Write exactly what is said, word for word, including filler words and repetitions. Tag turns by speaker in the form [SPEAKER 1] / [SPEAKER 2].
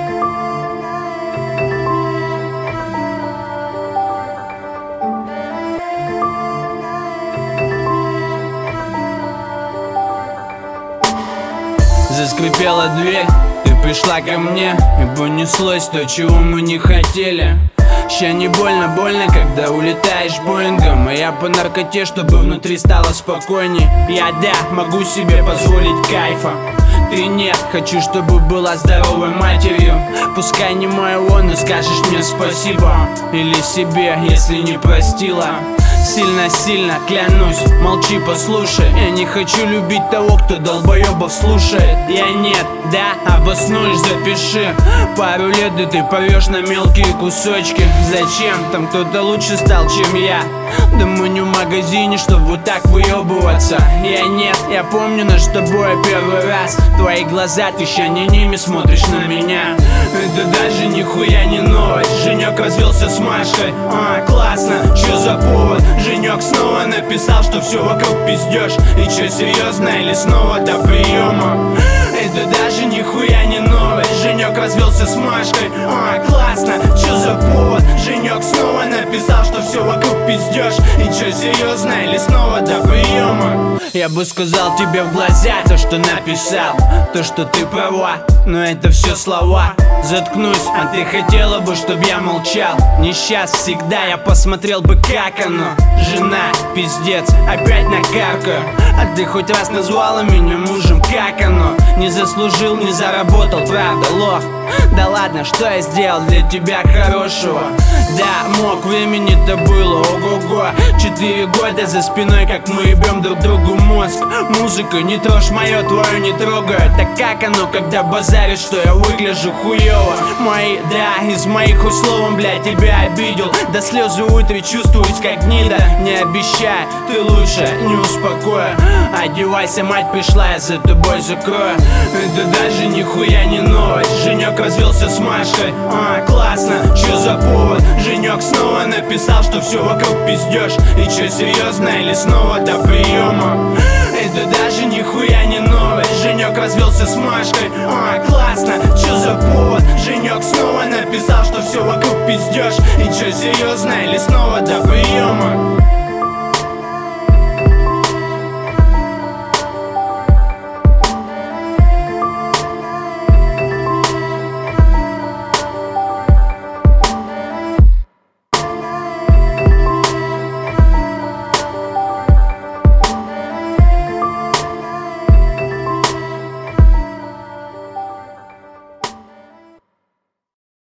[SPEAKER 1] Заскрипела дверь, ты пришла ко мне, и понеслось то, чего мы не хотели. Ща не больно, больно, когда улетаешь боингом, а я по наркоте, чтобы внутри стало спокойней. Я, да, могу себе позволить кайфа, ты нет. Хочу, чтобы была здоровой матерью. Пускай не моего, но скажешь мне спасибо. Или себе, если не простила. Сильно-сильно клянусь, молчи, послушай. Я не хочу любить того, кто долбоебов слушает. Я нет, да, обоснуешь, запиши. Пару лет и ты порвешь на мелкие кусочки. Зачем? Там кто-то лучше стал, чем я. Да мы не в магазине, чтобы вот так выебываться. Я нет, я помню наш с тобой первый раз. Твои глаза, ты ща не ними смотришь на меня. Это даже нихуя не новость. Женек развелся с Машей, а, классно, чё за повод? Женек снова написал, что все вокруг пиздёшь. И чё, серьезно или снова до приема? Это даже нихуя не новость. Женек развелся с Машкой, а, классно, чё за повод? Женек снова написал, что все вокруг пиздёшь. И чё, серьезно или снова до приема? Я бы сказал тебе в глаза то, что написал, то, что ты права, но это все слова. Заткнусь, а ты хотела бы, чтоб я молчал. Не сейчас, всегда я посмотрел бы, как оно. Жена, пиздец, опять накаркаю. А ты хоть раз назвала меня мужем, как оно? Не заслужил, не заработал, правда, лох. Да ладно, что я сделал для тебя хорошего? Да, мог, времени-то было, ого-го. Четыре года за спиной, как мы ебем друг другу мозг. Музыка, не трожь мое, твою не трогаю. Так как оно, когда базаришь, что я выгляжу хуёво? Мои, да, из моих условий, блядь, тебя обидел. До слезы утри чувствуюсь, как гнида. Не обещай, ты лучше, не успокою. Одевайся, мать пришла, я за тобой закрою. Это даже нихуя не новость. Женек развелся с Машей, а, классно, чё за повод? Женек снова написал, что все вокруг пиздёшь. И чё, серьезно или снова до приема? Это даже нихуя не новость. Женек развелся с Машкой, а, классно, чё за